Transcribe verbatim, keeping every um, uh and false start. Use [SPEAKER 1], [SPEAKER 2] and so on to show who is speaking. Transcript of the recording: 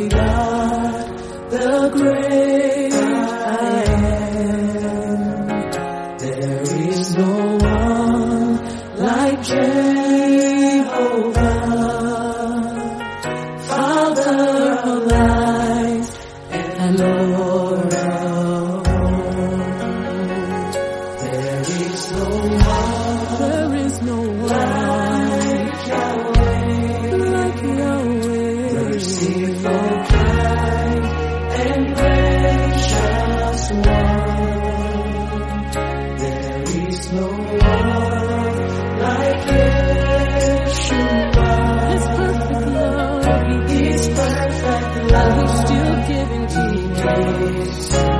[SPEAKER 1] God, the great I am. There is no one like Jehovah, Father of lights and Lord of all. There is no one, there is no one like Yahweh, like Yahweh. Merciful, kind, and gracious one. There is no one like Yeshua. His perfect love, His perfect love, He's still giving to you.